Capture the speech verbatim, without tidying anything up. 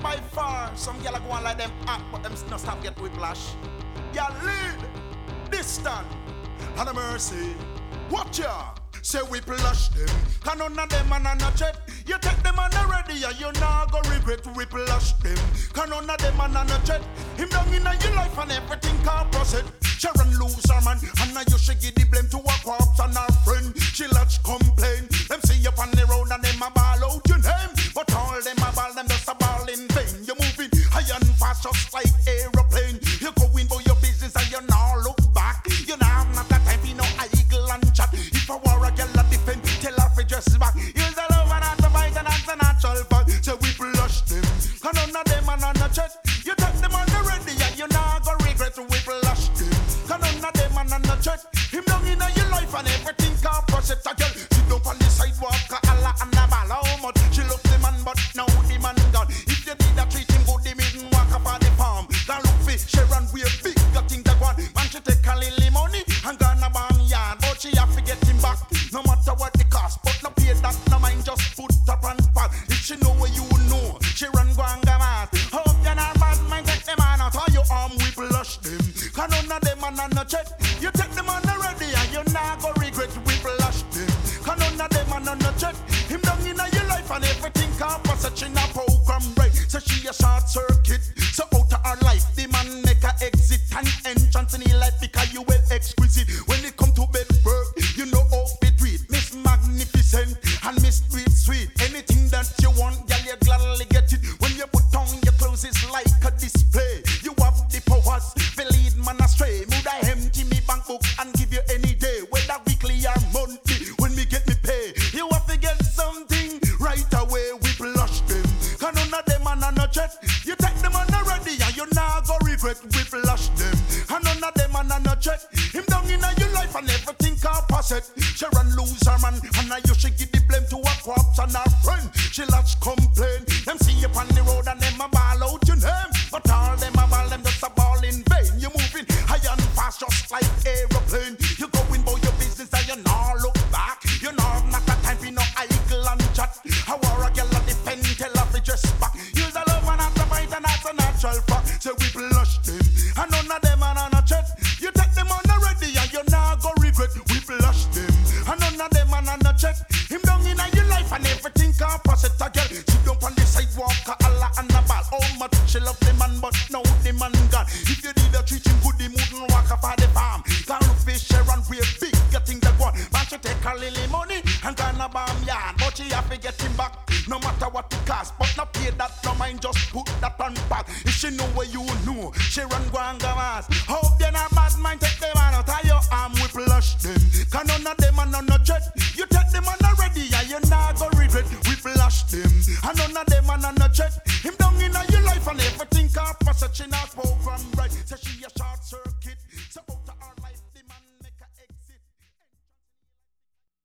by far. Some gyal go on like them act, but them not stop get whiplash. Ya lead, distant, and a mercy. Watch ya. Say we plush them, can none of them and a jet. You take them and a ready, and you nah go regret. We plush them, can none of them and a jet. Him down in your life and everything can't process. Sharon lose her man, and now you should give the blame to her corpse and her friend. She lodge complain. Them see you on the road and them a ball out your name, but all them a ball, them just a ball in vain. You moving high and fast just like aeroplane. You going for your business and you now look back. You now have not the time for no eagle and chat. If a war a girl a defend, tell her fi dress back. Use the love and not the fight and that's a natural fact. So we flush them, can none of them and on a chat. You take them on the ready and you now go regret. We flush them, can none of them and on a chat. Him down in your life and everything can't process a girl. She don't on the sidewalk, a Allah and a ball. How much she love the man, but now the man gone. If you did that treat him good, the maiden walk up on the farm. Can look fi Sharon we a big got thing that one. Man she take a little money and gone a bang yard, but she have to get him back. No matter what the cost, but no pay that, no mind just put up and pack. If she know where you know, she run go and go mad. Hope you're not bad, man, take them on out of your arm, we flush them. Can none of them and no check. You take them on already and you not go regret, we flush them. Can none of them and no check. Him down in your life and everything can't pass such in a program right. So she a short circuit, so out of her life, the man make a exit and entrance in the life because you well exquisite. When it come to bed work, you know how it read. Miss Magnificent and Miss Sweet Sweet. Anything that you want, girl, you gladly get it. When you put on your clothes, it's like a display. You have the powers, the lead man astray. Would I empty me bank book and give you any day, whether weekly or monthly, when me get me pay. You have to get something right away, we flush them. Can none of them and no jet. You take them on already and you now go regret, we flush them. And none of them and no jet. Him down in your life and everything can't pass it. Sharon lose her man, and now you should give the blame to her corpse and her friend. She lodge complain. Them see you on the road and them a ball out your name, but all them a ball, them just a ball in vain. You moving high and fast just like aeroplane. You going for your business and you now look back. You know have not a time for no eagle and chat. How are a girl a defend, tell her to dress back. Use the love and not the fight and that's a natural fact. So we flush them, and none of them and on a chat. You take them on already and you now go regret. We flush them, and none of them and on a chat. Him down in your life and everything can't pass it a girl. She don't on the sidewalk, a Allah and a ball. How much she love the man, but now the man gone. If you did a treat him good, he wouldn't walk up on the farm. Can look fish and we a big getting the one. Man she take her little money and gone a bomb yard, but she have to get him back. No matter what it cost, but not pay that, no mind just put that on back. If she know where you know, she run go and go ass. Hope you're not bad mind, take them on out of your arm, we flush them. Can none of them and none of jet. You take them on already and you not go regret, we flush them. And none of them and none of jet. Him down in your life and everything can't pass such in our program right. So she a short circuit.